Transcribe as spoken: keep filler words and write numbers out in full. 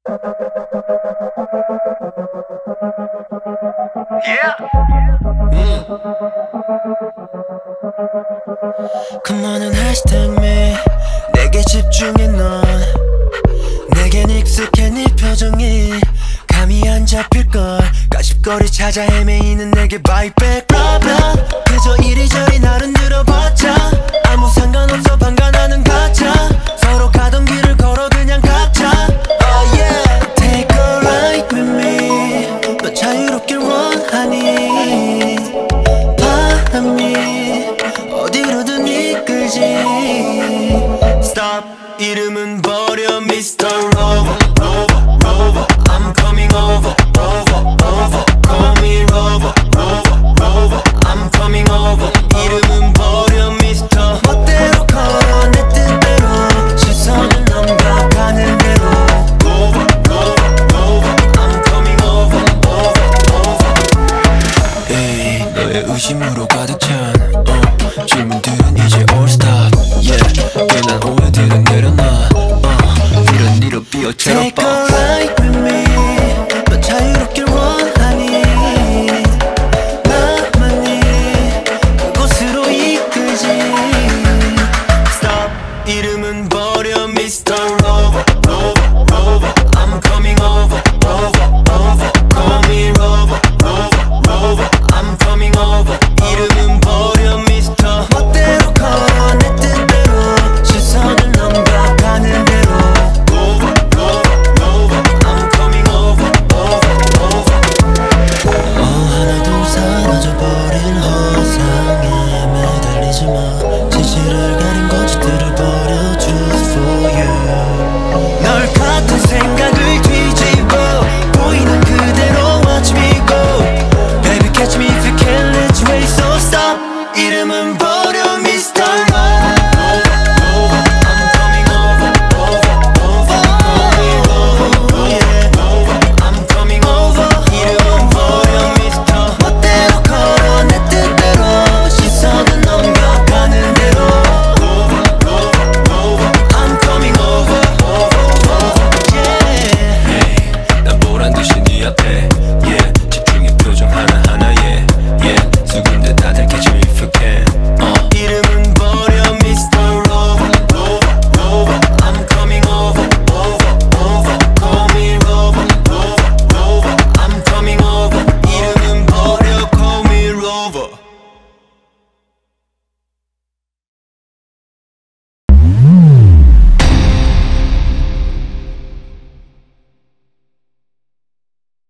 Yeah. 음. Come on and hashtag me. 내게 집중해 넌. 내겐 익숙해 네 표정이 감이 안 잡힐걸. 가십거리 찾아 헤매이는 내게 buy back problem. 그저 이리저리 나를 늘어봤자 아무 상관없어 방관하는 가짜. 서로 가던 길을 걸어 그냥 각자. Oh yeah. Take a ride with me. 너 자유롭길 원하니 바람이 어디로든 이끌지. Stop. 이름은 버려 Mister Rover Rover Rover I'm coming over over over Call me Rover Rover Rover I'm coming over. 이름은 버려 Mister 멋대로 걸어 내 뜻대로 시선은 넘겨가는 대로 Rover Rover Rover I'm coming over over over. Hey, 너의 의심으로 가득 찬 uh, 질문들은 이제 all stop. Yeah, 괜한 오해들은 내려놔. uh, 이런 일로 삐어처럼